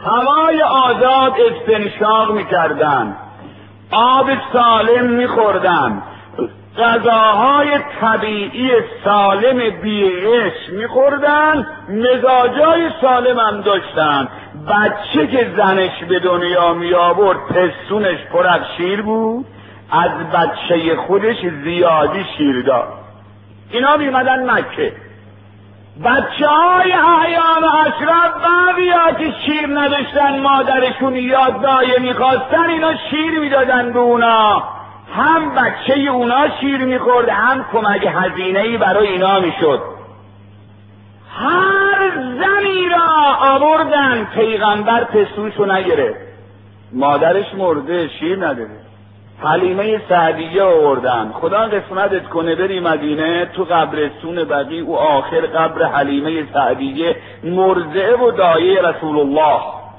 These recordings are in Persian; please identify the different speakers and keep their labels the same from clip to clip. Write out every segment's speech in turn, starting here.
Speaker 1: هوای آزاد استنشاق میکردن، آب سالم میخوردن، غذاهای طبیعی سالم بی‌غش میخوردن، مزاجای سالم هم داشتن. بچه که زنش به دنیا می آورد پستونش پر از شیر بود، از بچه خودش زیادی شیر داد. اینا میمدن مکه. بچه های احیان و اشرف بعضیا که شیر نداشتن مادرشون یاد دایه میخواستن، اینا شیر میدادن به اونا، هم بچه اونا شیر میخورد هم کمک هزینه‌ای برای اینا میشد. هر زنی را آوردن، پیغمبر پستونشو نگرفت، مادرش مرده شیر نداره. حلیمه سعدیه آوردن، خدا قسمتت کنه بری مدینه، تو قبرستون بقیع او آخر قبر حلیمه سعدیه مرضعه و دایه رسول الله،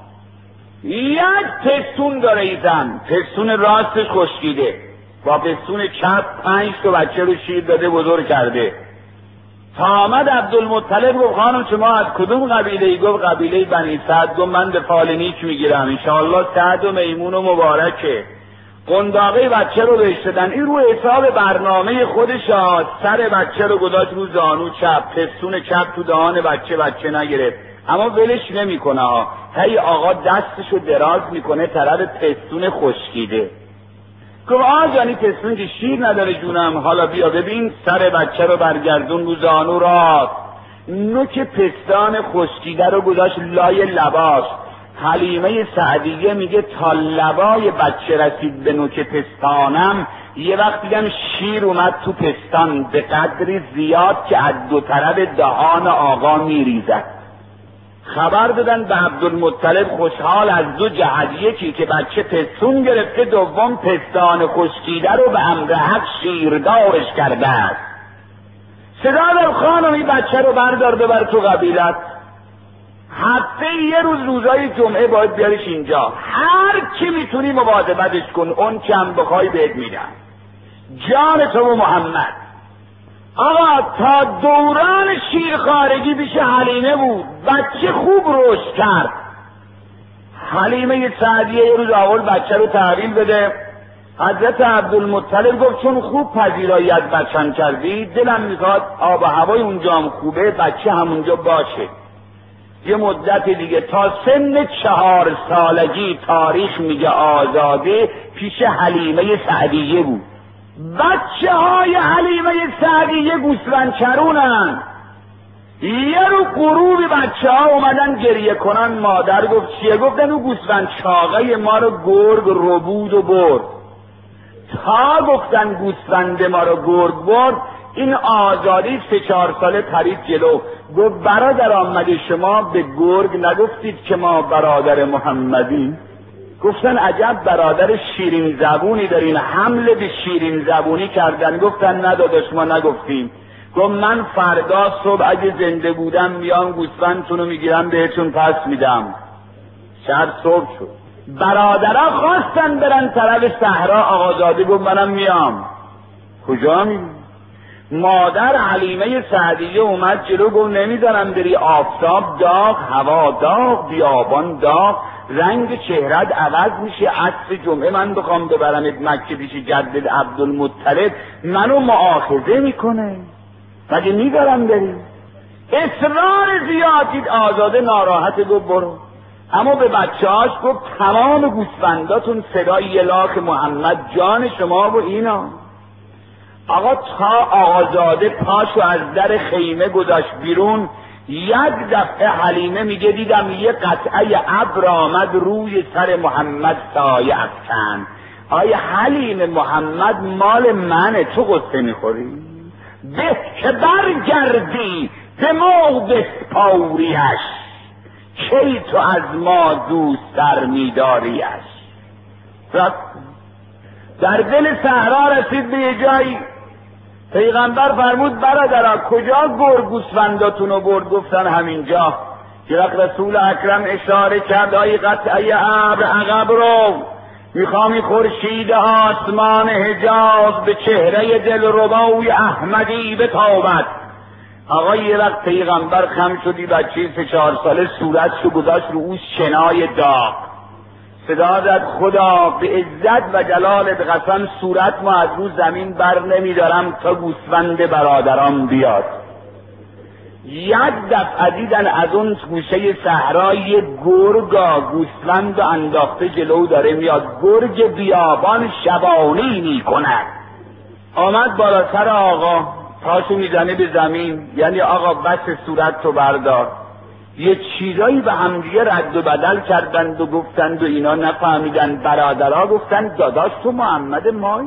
Speaker 1: یک پستون داره ای زن، پستون راستش خشکیده، با پستون چپ 5 تا بچه رو شیر داده بزرگ کرده. تا آمد عبدالمطلب گفت خانم شما از کدوم قبیله ای؟ گفت قبیله بنی سعد. گفت من به فال نیک میگیرم، انشاءالله سعد و میمون و مبارکه. قنداقه بچه رو بهش دادن، این رو حساب برنامه خودش سر بچه رو گذاشت رو زانو چپ، پستون چپ تو دهان بچه، بچه نگرفت، اما ولش نمیکنه ها، هی آقا دستشو دراز میکنه طرف پستون خشکیده. گفت آجانی پستون که شیر نداره جونم، حالا بیا ببین، سر بچه رو برگردون رو زانو راست، نوک پستان خشکیده رو گذاشت لای لباش. حلیمه سعدیه میگه تا لبای بچه رسید به نوک پستانم، یه وقت دیدم شیر اومد تو پستان به قدری زیاد که از دو طرف دهان آقا میریزد. خبر دادن به عبدالمطلب، خوشحال از دو جهت، یکی که بچه پستون گرفته، دوم پستان خشکیده رو به امر حق شیردارش کرده است. صدا در خانم این بچه رو بردار ببر تو قبیلت، هفته یه روز روزای جمعه باید بیارش اینجا، هر کی میتونی مواظبتش کن، اون چم بخوای بهت میدم، جان تو و محمد. آقا تا دوران شیرخوارگی پیش حلیمه بود، بچه خوب رشد کرد. حلیمه سعدیه یه روز اول بچه رو تحویل بده، حضرت عبدالمطلب گفت چون خوب پذیرایی از بچه‌م کردی، دلم میخواد آب و هوای اونجا هم خوبه، بچه همونجا باشه. یه مدت دیگه تا سن 4 سالگی تاریخ میگه آزاده پیش حلیمه سعدیه بود. بچه های حلیمه سعدیه گوسفند چرونن. یه رو غروب بچه ها اومدن گریه کنن، مادر گفت چیه؟ گفتن او گوسفند چاقه ما رو گرگ ربود و برد. تا گفتن گوسفند ما رو گرگ برد، این آزادی 3-4 ساله پرید جلو، گفت برادر آمده شما به گرگ نگفتید که ما برادر محمدیم؟ گفتن عجب برادر شیرین زبونی دارین، حمله به شیرین زبونی کردن. گفتن نداداش ما نگفتیم. گفت من فردا صبح اگه زنده بودم میام گوسفندتون رو میگیرم بهتون پس میدم. شب صبح شد، برادرها خواستن برن طرف صحرا، آقازاده گفت منم میام. کجا میگی؟ مادر حلیمه سعدیه اومد جلو، گفت نمیذارم بری، آفتاب داغ، هوا داغ، بیابان داغ، رنگ چهرت عوض میشه، عصر جمعه من بخوام ببرمت مکه پیش جدد عبدالمطلب منو مؤاخذه میکنه، مگه میذارم بری؟ اصرار زیاد دید. آزاده ناراحت گفت برو، اما به بچه‌هاش گفت تمام گوسفنداتون صدای یلاک محمد، جان شما و اینا. آقا تا آزاده پاشو از در خیمه گذاشت بیرون، یک دفعه حلیمه میگه دیدم یه قطعه ابر آمد روی سر محمد سایه افکن. آیا حلیم محمد مال منه، تو قصه میخوری؟ به که برگردی به ما بسپاریش، کی تو از ما دوست در میداریش. در دل صحرا رسید به یه جایی، پیغمبر فرمود برادرها کجا گوسفنداتون رو برد؟ گفتن همینجا. که رسول اکرم اشاره کرد آی قطعه ابر عقب رو، میخوامی خورشید آسمان حجاز به چهره دلربای احمدی بتابد. آقا یه وقت پیغمبر خم شدی بچه 3-4 ساله صورتشو گذاشت رو اون شنای داغ، صدا زد خدا به عزت و جلالت قسم صورت ما از رو زمین بر نمیدارم تا گوسفند برادران بیاد. یک دفعه دیدن از اون گوشه صحرا یه گرگا گوسفند و انداخته جلو داره میاد، گرگ بیابان شبانی میکند. آمد بالا سر آقا، پاشو میزنه به زمین، یعنی آقا بس صورت تو بردار. یه چیزایی به همدیگه رد و بدل کردند و گفتند و اینا نفهمیدن. برادرها گفتند داداش تو محمد مایی؟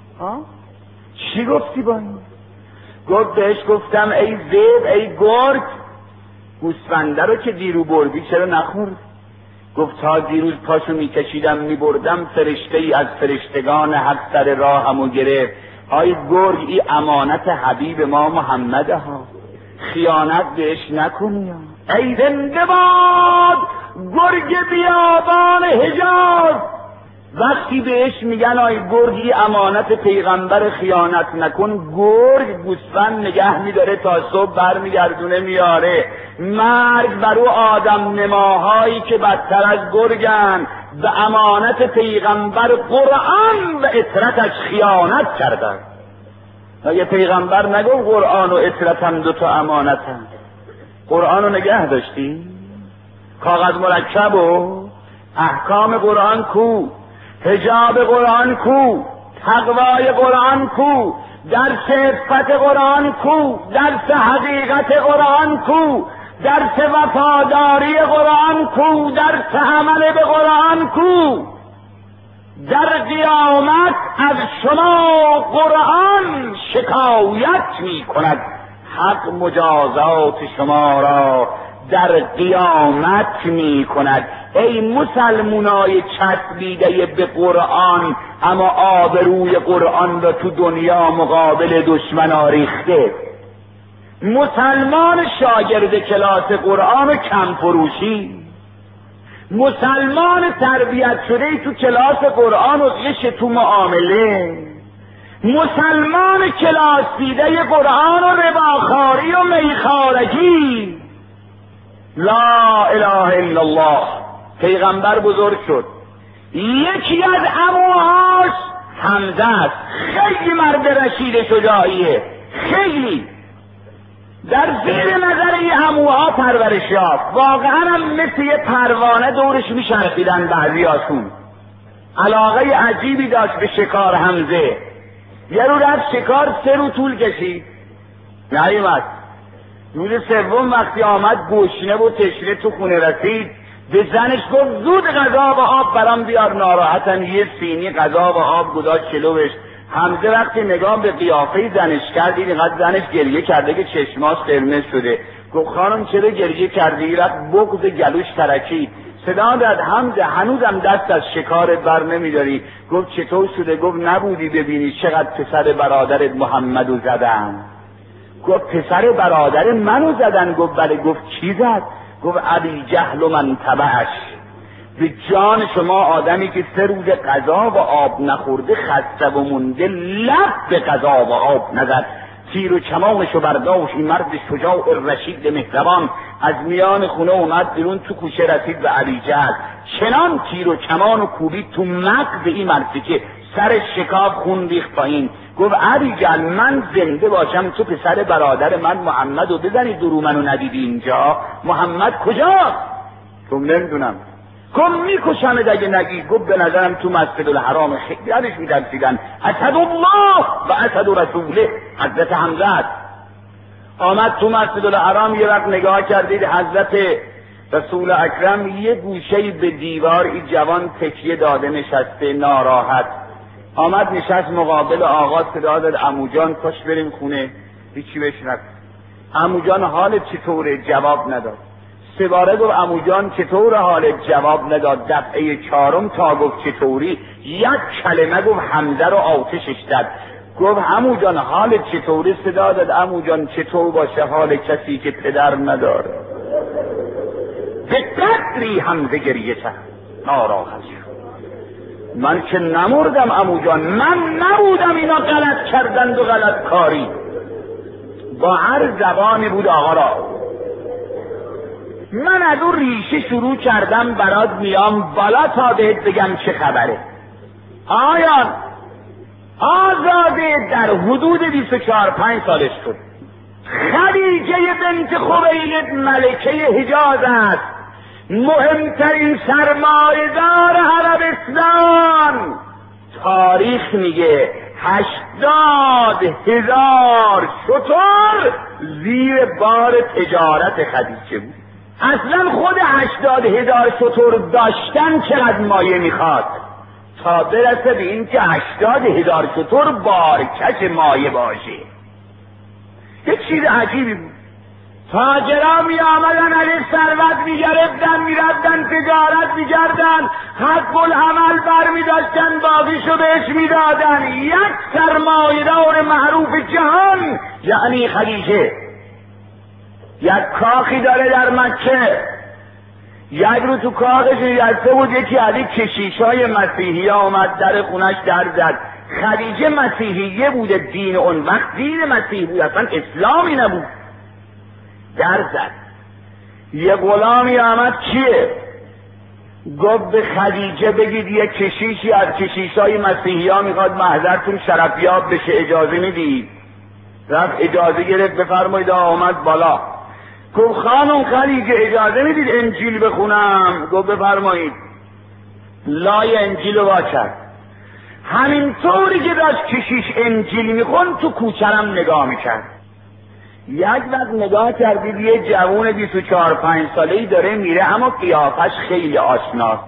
Speaker 1: چی گفتی با این؟ گفت بهش گفتم ای زیب ای گرگ، گوسفنده رو که دیرو بردی چرا نخورد؟ گفت تا دیروز پاشو میکشیدم میبردم، فرشته ای از فرشتگان حق سر راهمو گرفت. ای گرگ ای امانت حبیب ما محمده ها، خیانت بهش نکنی. ای زنده باد گرگ بیابان حجاز. وقتی بهش میگن آی گرگی امانت پیغمبر خیانت نکن، گرگ گوسفند نگه میداره تا صبح برمیگردونه میاره. مرگ برو آدم نماهایی که بدتر از گرگن، به امانت پیغمبر قرآن و اطرتش خیانت کردن. مگه پیغمبر نگو قرآن و اطرت هم 2 تا امانتن؟ قرآن رو نگه داشتی؟ کاغذ مرکب و احکام قرآن کو؟ حجاب قرآن کو؟ تقوای قرآن کو؟ درس عفت قرآن کو؟ درس حقیقت قرآن کو؟ درس وفاداری قرآن کو؟ درس عمل به قرآن کو؟ در قیامت از شما قرآن شکایت می کند، حق مجازات شما را در قیامت می کند. ای مسلمونای چسبیده به قرآن اما آبروی قرآن را تو دنیا مقابل دشمن ریخته، مسلمان شاگرد کلاس قرآن و کم فروشی، مسلمان تربیت شده تو کلاس قرآن و غش تو معامله، مسلمان کلاس دیده قرآن و رباخاری و میخارگی. لا اله الا الله. پیغمبر بزرگ شد، یکی از عموهاش حمزه است، خیلی مرد رشید شجاعیه، خیلی در زیر نظر این عموها پرورش یافت. واقعا هم مثل یه پروانه دورش میچرخیدن بعضیاشون. علاقه عجیبی داشت به شکار حمزه. یه رو رفت شکار، 3 روز طول کشید نیومد. روز 3 وقتی آمد گشنه و تشنه تو خونه رسید، به زنش گفت زود غذا و آب برام بیار. ناراحتن یه سینی غذا و آب گذاشت جلوش. حمزه وقتی نگاه به قیافه زنش کرد، اینقدر زنش گریه کرده که چشماش قرمز شده. گفت خانم چرا گریه کردی؟ رفت بغض گلوش ترکید. صدا داد حمزه هنوزم دست از شکارت بر نمیداری؟ گفت چطور شده؟ گفت نبودی ببینی چقدر پسر برادرت محمدو زدن؟ گفت پسر برادر منو زدن؟ گفت بله. گفت کی زد؟ گفت ابی جهل و من تبعش. به جان شما آدمی که 3 روز غذا و آب نخورده خسته و مونده، لب به غذا و آب نزد، تیر و کمانشو برداشت. این مرد شجاع رشید مهربان از میان خونه اومد بیرون، تو کوچه رسید به ابی جهل، چنان تیر و کمان و کوبید تو مغز این مرد که سر شکاف خون ریخت پایین. گفت ابی جهل من زنده باشم تو پسر برادر من محمدو بزنی درو منو ندیدی اینجا؟ محمد کجاست؟ تو نمیدونم. گفت میکشمت اگه نگی. گفت به نظرم تو مسجد الحرام خیلی ازش میترسیدن. اسد الله و اسد رسوله. حضرت حمزه آمد تو مسجد الحرام، یه وقت نگاه کردید حضرت رسول اکرم یه گوشه‌ای به دیوار این جوان تکیه داده نشسته ناراحت. آمد نشست مقابل آقا، صدا داد عمو جان پاش بریم خونه. هیچی بهش نگفت. عمو جان حالت چطوره؟ جواب نداد. 3 باره گفت عمو جان چطور حالت؟ جواب نداد. دفعه 4 تا گفت چطوری؟ 1 کلمه گفت حمزه رو آتشش زد. گفت عمو جان حالت چطوره؟ صدا داد عمو جان چطور باشه حال کسی که پدر نداره؟ به قدری حمزه گریه کرد، ناراحت شد. من که نمردم عمو جان، من نبودم اینا غلط کردند و غلط کاری. با هر زبانی بود آقا را. من از اون ریشه شروع کردم برات میام بالا تا بهت بگم چه خبره. آیان آزاده در حدود 24-25 سالش شد. خدیجه بنت خویلد ملکه حجاز است، مهمترین سرمایه‌دار عربستان. تاریخ میگه 80,000 شتر زیر بار تجارت خدیجه بود. اصلا خود 80,000 شتر داشتن چقدر مایه میخواد تا برسه به این که 80,000 شتر بارکش مایه باشه. یه چیز عجیبی بود. تاجرها می آمدن علیه ثروت می گرفتن، می رفتن تجارت می کردن، حق العمل بر می داشتن، باقیشو بهش می دادن. یک سرمایه‌دار معروف جهان یعنی خدیجه یک کاخی داره در مکه. یک رو تو کاخش نشسته بود، یکی از این کشیشای مسیحی ها اومد در خونش در زد. خدیجه مسیحیه بوده، دین اون وقت دین مسیح بود، اصلا اسلامی نبود. در زد. یه غلامی آمد، کیه؟ گفت به خدیجه بگید یه کشیشی از کشیشای مسیحی ها میخواد محضرتون شرفیاب بشه، اجازه میدید؟ رفت اجازه گرفت، بفرمایید. آمد بالا، گفت خانم خدیجه اجازه میدید انجیل بخونم؟ گفت بفرمایید. لای انجیل رو وا کرد. همین طوری که داشت کشیش انجیل میخون تو کوچرم نگاه میکرد. یک وقت نگاه کردید یه جوون 24-25 ساله‌ای داره میره، اما قیافش خیلی آشناست.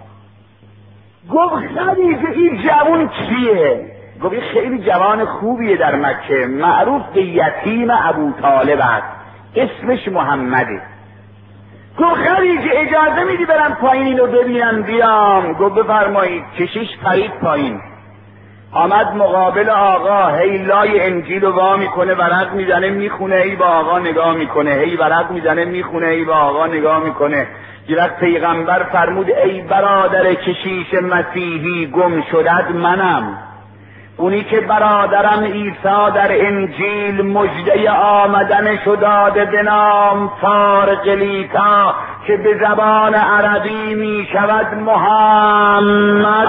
Speaker 1: گفت خدیجه این جوون کیه؟ گفت خیلی جوان خوبیه در مکه، معروف به یتیم ابوطالب است، اسمش محمده. گفت خدیجه اجازه میدی برم پایین اینو ببینم بیام؟ گفت بفرمایید. کشیش پرید پایین، آمد مقابل آقا، هی لای انجیل رو وا میکنه، ورق میزنه میخونه، هی با آقا نگاه میکنه، هی ورق میزنه میخونه، هی با آقا نگاه میکنه. یه وقت پیغمبر فرمود ای برادر کشیش مسیحی، گم شدت منم، اونی که برادرم عیسی در انجیل مژده آمدنشو داده به نام فارقلیتا که به زبان عربی می شود محمد.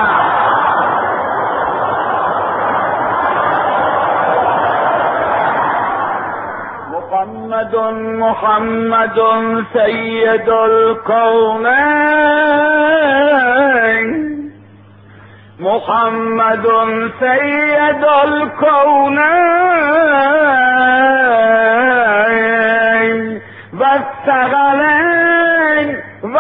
Speaker 1: محمد سید الکونین، محمد سید الکونین و الثقلین و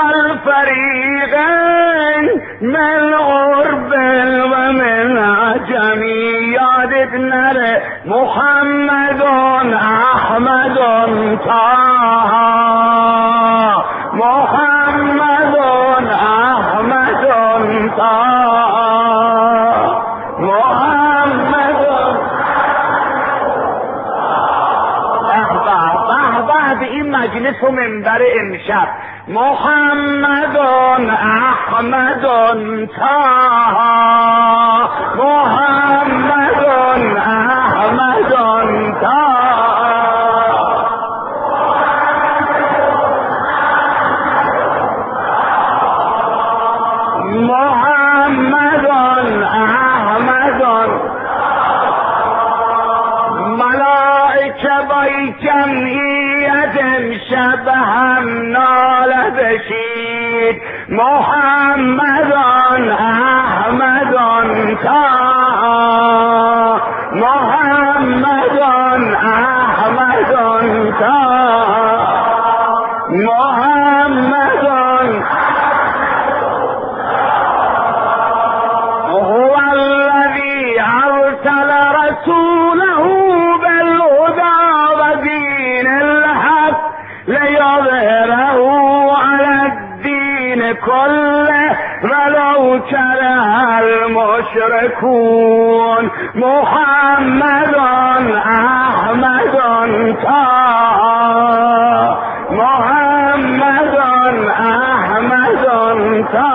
Speaker 1: الفریقین من عرب و من عجمی. یادت نره محمد احمد طه، محمد احمد طه، محمد. به این مجلس و منبر امشب محمد احمد طه، محمد احمد طه، محمد احمد. ملائکه بای جمعیت امشب هم ناله بشید محمد احمد طه، محمد احمد طه، محمد. هو الذي ارسل رسوله بالهدى ودين الحق ليظهره على الدين كله ولو كره المشركون. محمد احمد طه، محمد احمد طه.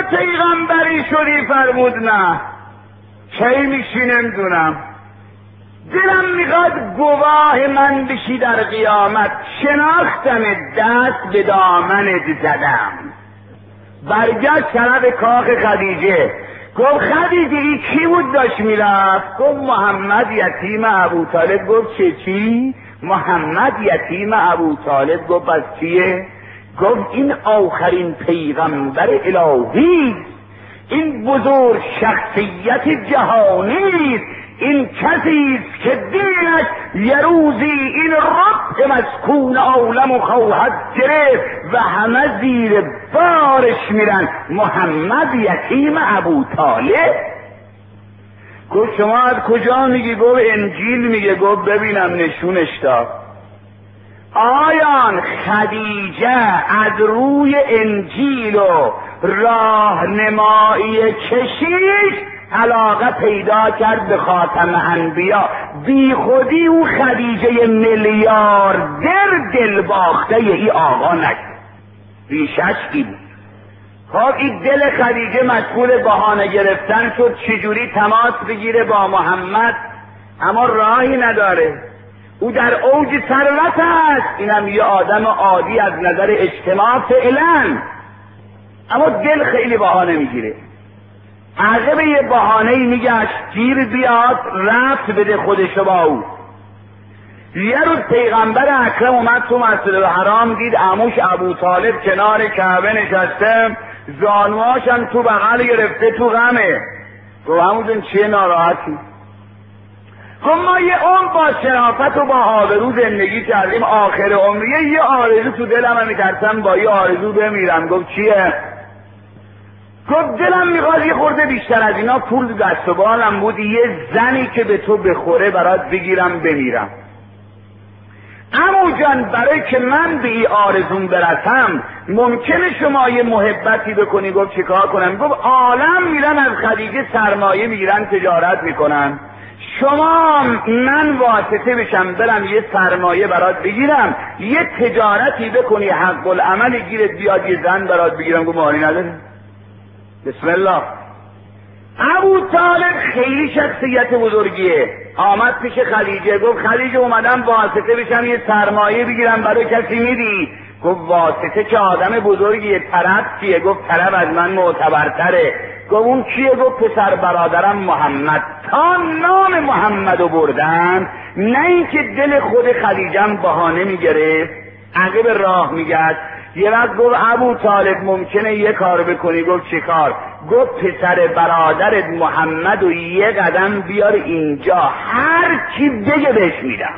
Speaker 1: پیغمبری شدی؟ فرمود نه. کی میشی؟ نمیدونم. دلم میخواد گواه من بشی در قیامت. شناختم، دست به دامنت زدم. برگشت طرف کاخ خدیجه. گفت خدیجه این کی بود داشت میرفت؟ گفت محمد یتیم ابوطالب. گفت چی؟ محمد یتیم ابوطالب. گفت پس کیه؟ گفت این آخرین پیغمبر الهی، این بزرگ شخصیت جهانی است، این کسی است که دینش یه روزی این رب مسکون عالم خواهد گرفت و همه زیر بارش میرن. محمد یتیم ابوطالب. گفت شما از کجا میگی؟ گفت انجیل میگه. گفت ببینم نشونش داد. آیان خدیجه از روی انجیل و راهنمایی کشیش علاقه پیدا کرد به خاتم انبیا. بی خودی او خدیجه میلیاردر دل باخته ای آقا نشد. بیششکی بود. خب این دل خدیجه مشغول بهانه گرفتن شد چجوری تماس بگیره با محمد، اما راهی نداره. او در اوج ثروت است، اینم یه آدم عادی از نظر اجتماع فعلا، اما دل خیلی بهانه میگیره. عقب یه بهانه میگشت گیر بیاد، رفت بده خودشو با او. یه روز پیغمبر اکرم اومد تو مسجد الحرام، دید عموش ابوطالب کنار کعبه نشسته، زانوهاشم تو بغل گرفته، تو غمه. گفت عمو چیه ناراحتی؟ گفت ما یه عمر با شرافت و با آبرو زندگی کردیم، آخر عمریه یه آرزو تو دلم میترسم با یه آرزو بمیرم. گفت چیه؟ گفت دلم میخواد یه خورده بیشتر از اینا پول دست و بالم بود، یه زنی که به تو بخوره برات بگیرم بمیرم. عمو جان برای که من به این آرزوم برسم ممکنه شما یه محبتی بکنی. گفت چیکار کنم؟ گفت عالم میرن از خدیجه سرمایه میگیرن، تجارت میکنن، شما من واسطه بشم برم یه سرمایه برات بگیرم، یه تجارتی بکنی، حق العمل گیرت بیاد یه زن برات بگیرم. گفت مانی نداره. بسم الله. ابوطالب خیلی شخصیت بزرگیه. آمد پیش خدیجه. گفت خدیجه اومدم واسطه بشم یه سرمایه بگیرم، برای کسی میدی؟ گفت واسطه که آدم بزرگیه. طرف کیه؟ گفت طرف از من معتبرتره. گفت اون کیه؟ گفت پسر برادرم محمد. تا نام محمدو بردن، نه اینکه دل خود خدیجم بهانه میگرفت، عقب راه میگشت. یه وقت گفت ابوطالب ممکنه یه کار بکنی. گفت چه کار؟ گفت پسر برادرت محمد و یه قدم بیار اینجا، هر چی بگه بهش میدم.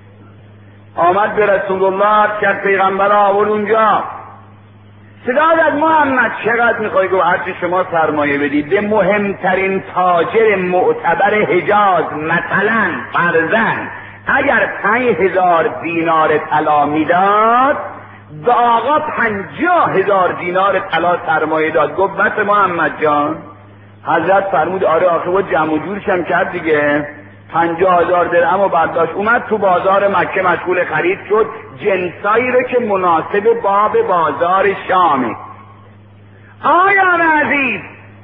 Speaker 1: آمد به رسول الله کرد، پیغمبر آورد اونجا. صدا از محمد چقدر میخوای؟ گفت هرچی شما سرمایه بدید. به مهمترین تاجر معتبر حجاز مثلا فرزن اگر 5000 دینار طلا میداد، به آقا 50,000 دینار طلا سرمایه داد. گفت بس محمد جان؟ حضرت فرمود آره آخه و جمع و جورشم کرد دیگه. 50,000 درهم و برداشت، اومد تو بازار مکه مشغول خرید شد، جنسایی رو که مناسب باب بازار شامه. آیان عزیز،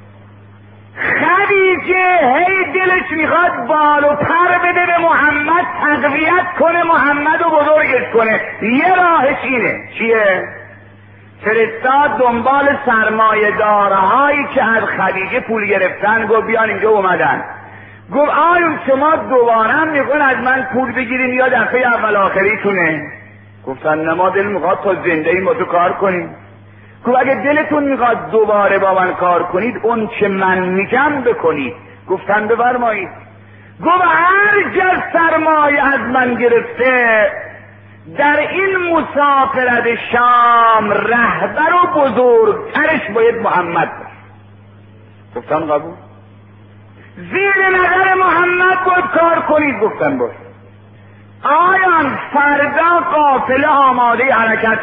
Speaker 1: خدیجه هی دلش میخواد بال و پر بده به محمد، تقویت کنه محمد و بزرگش کنه. یه راهش اینه. چیه؟ فرستاد دنبال سرمایه دارهایی که از خدیجه پول گرفتن. گفت بیان اینجا. اومدن. گفت آیون شما دوباره میخواین از من پول بگیرین یا دفعه اول آخریتونه؟ گفتن نه ما دل میخواد تا زنده این با تو کار کنیم. گفت اگه دلتون میخواد دوباره با من کار کنید، اون چه من میگم بکنید. گفتن بفرمایید. گفت هر جا سرمایه از من گرفته در این مسافرت شام رهبر و بزرگترش باید محمد باشه. گفتن قبول. زیر نظر محمد باید کار کنید. گفتن باشه. آیان فردا قافله آماده حرکت.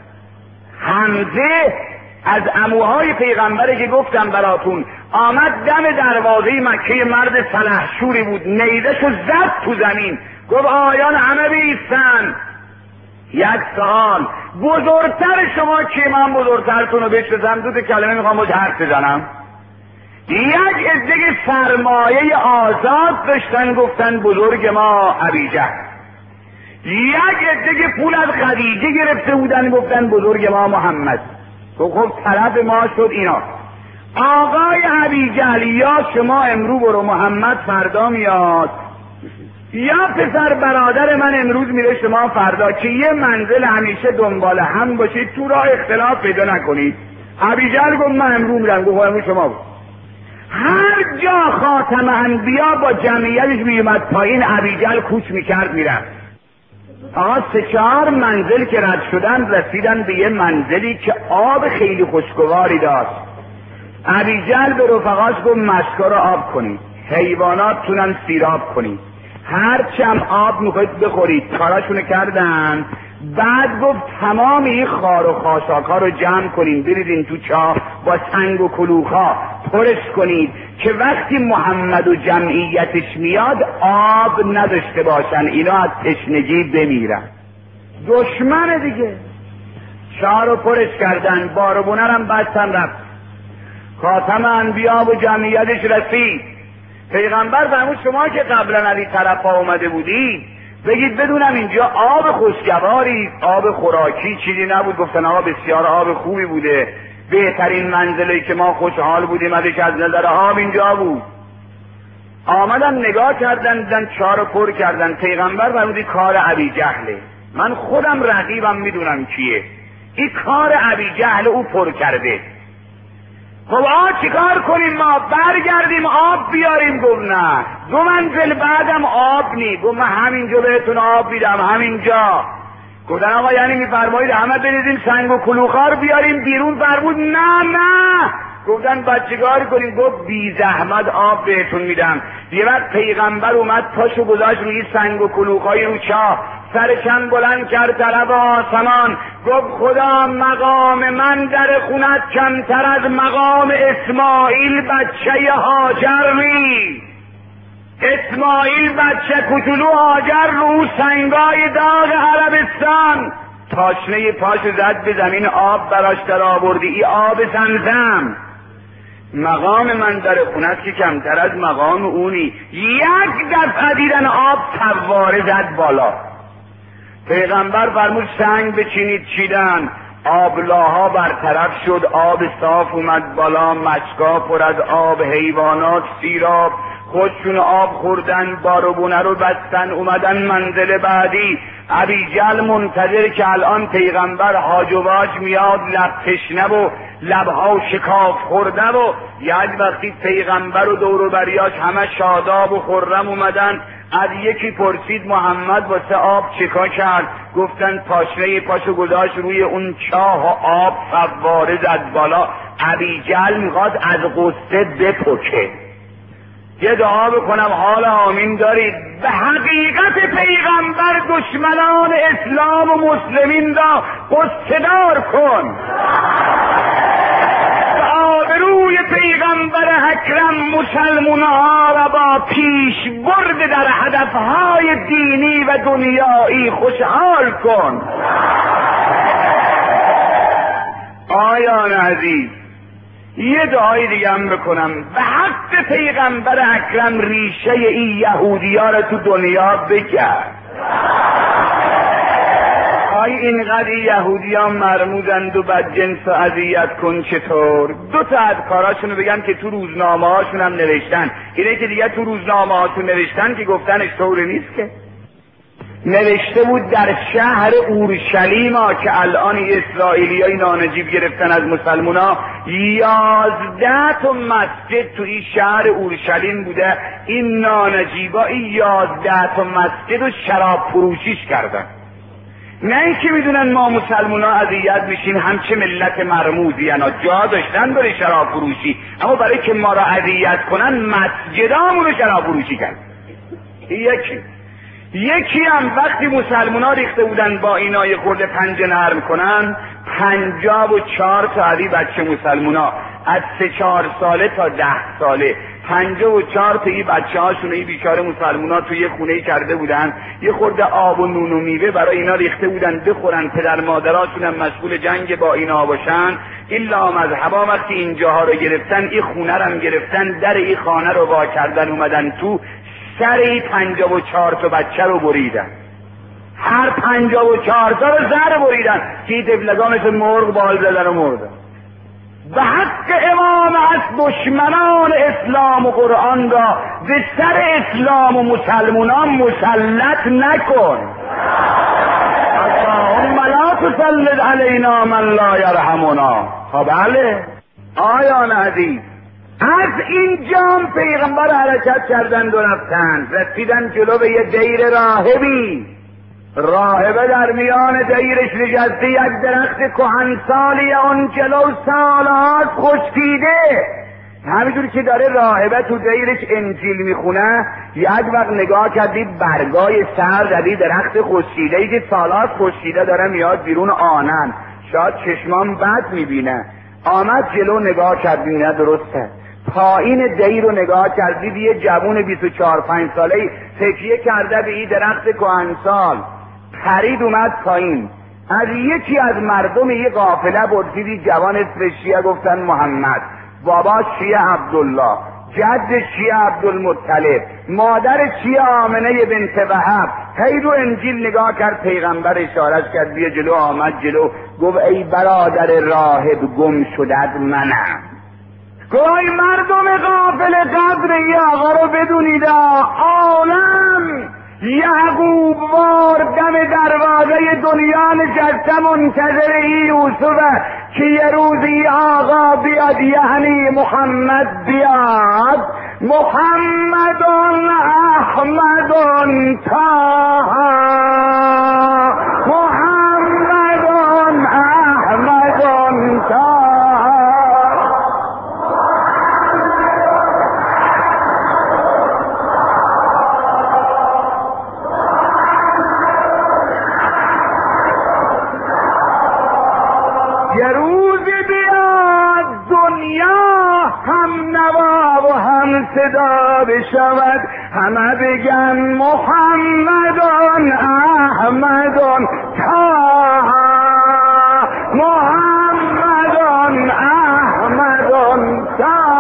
Speaker 1: حمزه از عموهای پیغمبره که گفتم براتون، آمد دم دروازه مکه، مرد سلحشوری بود، نیزه‌شو زد تو زمین. گفت آیان همه بیستن. یک سال بزرگتر شما که من بزرگترتون رو بشناسم، دو تا کلمه میخوام باید حرف بزنم. یک عده سرمایه آزاد داشتن گفتن بزرگ ما ابیجهل. یک عده پول از خدیجه گرفته بودن گفتن بزرگ ما محمد. خب طرف ما شد اینا. آقای ابیجهل یا شما امرو برو محمد فردا میاد، یا پسر برادر من امروز میره شما فردا، که یه منزل همیشه دنبال هم باشید، تو راه اختلاف پیدا نکنید. ابیجهل گفت من امرو میرم. گفت امرو شما بود. هر جا خاتم انبیا با جمعیتش میومد پایین، ابیجهل کوچ میکرد میرفت. آقا 3-4 منزل که رد شدن رسیدن به یه منزلی که آب خیلی خوشگواری داشت. ابیجهل به رفقاش گفت مشکا رو آب کنید، حیوانات تونن سیراب کنید، هرچم آب میخواید بخورید. کاراشونو کردن. بعد گفت تمام این خار و خاشاک ها رو جمع کنید، بریدین تو چاه، با سنگ و کلوخ ها پرش کنید که وقتی محمد و جمعیتش میاد آب نداشته باشن، اینا از تشنگی بمیرن. دشمن دیگه. چاه رو پرش کردن، باربونه هم بستن رفت. خاتم انبیا و جمعیتش رسید. پیغمبر فرمود شما که قبلا از این طرف ها اومده بودید بگید بدونم اینجا آب خوشگواری، آب خوراکی چیزی نبود. گفتن آقا بسیار آب خوبی بوده، بهترین منزلی که ما خوشحال بودیم ازش از نظر آب اینجا بود. آمدن نگاه کردن، دیدن چاه رو پر کردن. پیغمبر فرمود کار ابیجهله، من خودم رقیبم میدونم کیه، این کار ابیجهل او پر کرده. خب چیکار کنیم؟ ما برگردیم آب بیاریم؟ گفت نه، 2 منزل بعدم آب نی. گفت من همینجا بهتون آب میدم، همینجا. گفتن آقا یعنی میفرمایید همه بریزیم سنگ و کلوخار بیاریم بیرون؟ فرمود نه. گفتن بچگار کنیم؟ گفت بی زحمت آب بهتون میدم. یه وقت پیغمبر اومد پاشو گذاشت روی سنگ و کلوخای رو چاه، سرشن بلند کرد طرف آسمان، گفت خدا مقام من در خونت کمتر از مقام اسماعیل بچه هاجر نی. اسماعیل بچه کوچولو هاجر رو سنگای داغ عربستان تاشنه پاش زد به زمین، آب براش در آوردی، ای آب زمزم. مقام من در خونت که کمتر از مقام اونی. یک دفعه دیدن آب فواره زد بالا. پیغمبر فرمود سنگ بچینید، چیدن، آبلاها برطرف شد، آب صاف اومد بالا، مشکا پر از آب، حیوانات سیراب، خودشون آب خوردن، باربونه رو بستن، اومدن منزل بعدی. ابیجهل منتظر که الان پیغمبر حاج و واج میاد، لب تشنه و لبها شکاف خورده و یک وقتی پیغمبر و دور و بریاش همه شاداب و خرم اومدن. از یکی پرسید محمد واسه آب چیکار کرد؟ گفتن پاشنه پاشو گذاشت روی اون چاه و آب فواره زد بالا. ابیجهل میخواد از غصه بپکه. یه دعا بکنم حال آمین دارید؟ به حقیقت پیغمبر دشمنان اسلام و مسلمین را غصه‌دار کن. آبروی پیغمبر اکرم مسلمان‌ها را با پیش برد در هدفهای دینی و دنیایی خوشحال کن. آیان عزیز، یه دعای دیگه هم بکنم به حق پیغمبر اکرم ریشه این یهودی‌ها را تو دنیا بگرد. اینقدر یهودی‌ها مرموزند و بدجنس و اذیت کن چطور؟ 2 تا از کاراشونو بگم که تو روزنامه هاشون هم نوشتن. اینه که دیگه تو روزنامه هاشون نوشتن که گفتنش طور نیست که. نوشته بود در شهر اورشلیم که الان اسرائیلیای نانجیب گرفتن از مسلمونا، 11 تا مسجد تو این شهر اورشلیم بوده. این نانجیبا این 11 تا مسجد رو شراب فروشیش کردن. نه اینکه میدونن ما مسلمونا اذیت میشیم، همچه ملت مرموزی انا جا داشتن برای شراب فروشی، اما برای که ما را اذیت کنن مسجدامون رو شراب فروشی کرد. یکی هم وقتی مسلمونا ریخته بودن با اینای خورده پنجه نرم کنن، 54 تا علی بچه مسلمونا از 3-4 ساله تا 10 ساله 54 تا این بچه هاشون این بیچاره مسلمونا توی یه خونه کرده بودن، یه خورده آب و نون و میوه برای اینا ریخته بودن بخورن، پدر مادراشون هم مشغول جنگ با اینا باشن. این لامذهبا وقتی اینجاها رو گرفتن، این خونه رو هم گرفتن، در این خانه رو وا کردن، اومدن تو، سر این 54 تا بچه رو بریدن. هر 54 تا رو سر بریدن که دبلگانش مرغ بال زدن و مردن. به حق امام از دشمنان اسلام و قرآن را به سر اسلام و مسلمانان مسلط نکن. اللهم لا تسلط علینا من لا یرحمنا. بله آیان عزیز، از اینجا پیغمبر حرکت کردند و رفتند، رسیدن جلو به یه دیر راهبی. راهبه در میان دیرش نشسته، یک درخت کهنسالی اون جلو سالات خشکیده. همینجور که داره راهبه تو دیرش انجیل میخونه، یک وقت نگاه کردی برگای سر زدی درخت خشکیده ای که سالات خشکیده داره میاد بیرون آنن، شاید چشمان بد میبینه. آمد جلو نگاه کردی، نه درسته. پایین دیر رو نگاه کردید، یه جوون 24-5 ساله تکیه کرده به این درخت کهنسال. خرید اومد پایین، از یکی از مردم یه قافله پرسیدی جوان اسمش چیه؟ گفتن محمد. باباش چیه؟ عبدالله. جدش چیه؟ عبدالمطلب. مادر چیه؟ آمنه بنت وهب. هی رو انجیل نگاه کرد، پیغمبر اشارش کرد بیا جلو. آمد جلو، گفت ای برادر راهب گم شدت منم. گوی مردم غافل قدر ای آقا رو بدونید، عالم یعقوب وار دم دروازه دنیا نشسته منتظر ای یوسفه که یه روزی آقا بیاد، یعنی محمد بیاد. محمد احمد طه، محمد احمد طه. یه روز بیاد دنیا هم نوا و هم صدا بشود، همه بگن محمد احمد طه، محمد احمد طه.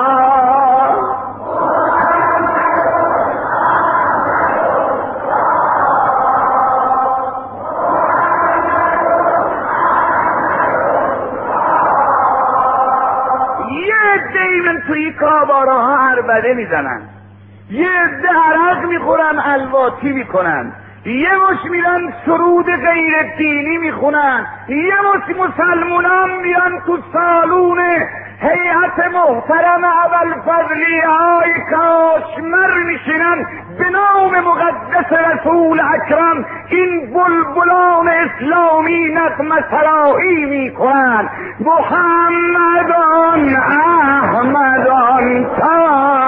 Speaker 1: توی کاباراها عربده میزنن، یه عده عرق میخورن، الواتی میکنن، یه مش میرن سرود غیر دینی میخونن، یه مش مسلمونان میان تو سالون هیئت محترم ابوالفضلی های کاشمر میشینن به نام مقدس رسول اکرم این بلبلان اسلامی نغمه سرایی میکنن. محمد احمد طه.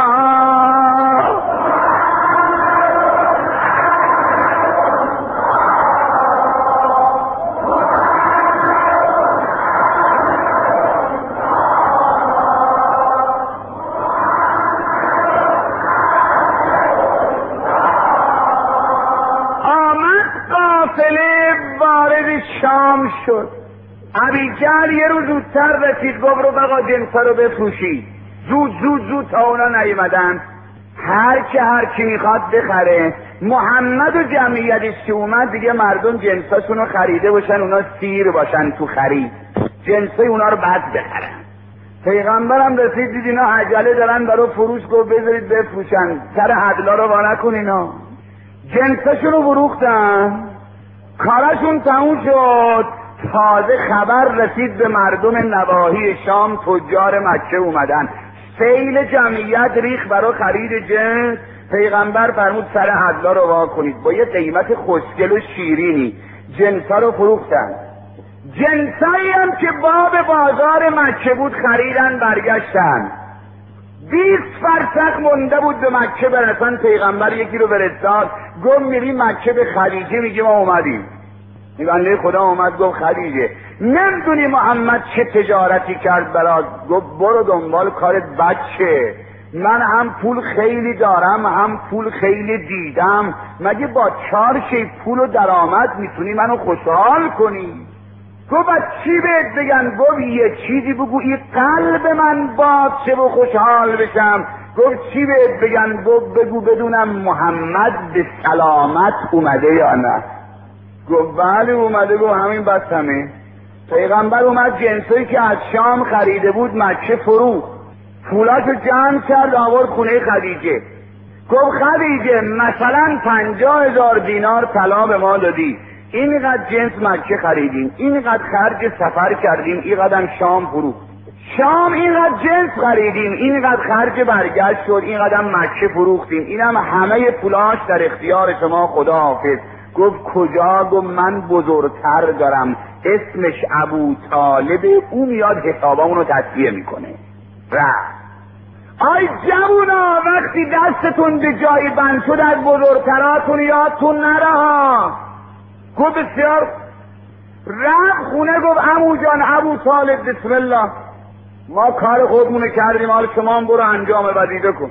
Speaker 1: شام شد. ابیجهل یه روز زودتر رسید، گفت رو بقا جنسا رو بفروشید. زود تا اونا نیومدن، هر کی میخواد بخره. محمد و جمعیتش که اومد دیگه مردم جنساشون رو خریده باشن، اونا سیر باشن تو خرید، جنسای اونا رو بعد بخرن. پیغمبرم رسید دید اینا عجله دارن برای فروش، گفت بذارید بفروشن، سر عدلا رو وا نکن. اینا جنساشون رو فروختن، کارشون تموم شد. تازه خبر رسید به مردم نواحی شام، تجار مکه اومدن، سیل جمعیت ریخ برای خرید جنس. پیغمبر فرمود سر عدلا رو وا کنید، با یه قیمت خوشگل و شیرینی جنسا رو فروختن. جنسایی هم که باب بازار مکه بود خریدن، برگشتن. 20 فرسخ مونده بود به مکه برسن. پیغمبر یکی رو فرستاد، گفت میری مکه به خدیجه میگی ما اومدیم. این بنده خدا اومد گفت خدیجه نمیدونی محمد چه تجارتی کرد برات؟ گفت برو دنبال کارت بچه، من هم پول خیلی دارم هم پول خیلی دیدم، مگه با 4 شی پول و درآمد میتونی منو خوشحال کنی؟ گفت چی بهت بگن؟ گفت یه چیزی بگو این قلب من باز شه و خوشحال بشم. گفت چی بهت بگن؟ گفت بگو بدونم محمد به سلامت اومده یا نه. گفت بله اومده. گفت همین بس همه. پیغمبر اومد جنسایی که از شام خریده بود مکه فروخت، پولاشو جمع کرد آورد خونه خدیجه. گفت خدیجه مثلا 50,000 دینار طلا به ما دادی، اینقدر جنس مکه خریدیم، اینقدر خرج سفر کردیم، اینقدر شام فروخت، شام اینقدر جنس خریدیم، اینقدر خرج برگشت شد، اینقدر مکه فروختیم، اینم همه پولاش در اختیار شما خدا حافظ. گفت کجا؟ گفت من بزرگتر دارم اسمش ابو طالب، اون میاد حسابامونو تصفیه میکنه. آی جوونا وقتی دستتون به جایی بند شد از بزرگتراتون یادتون نره ها. گفت بسیار. رفت خونه گفت عمو جان ابو طالب بسم الله، ما کار خودمونه کردیم، حالا شما هم برو انجام وظیفه کن.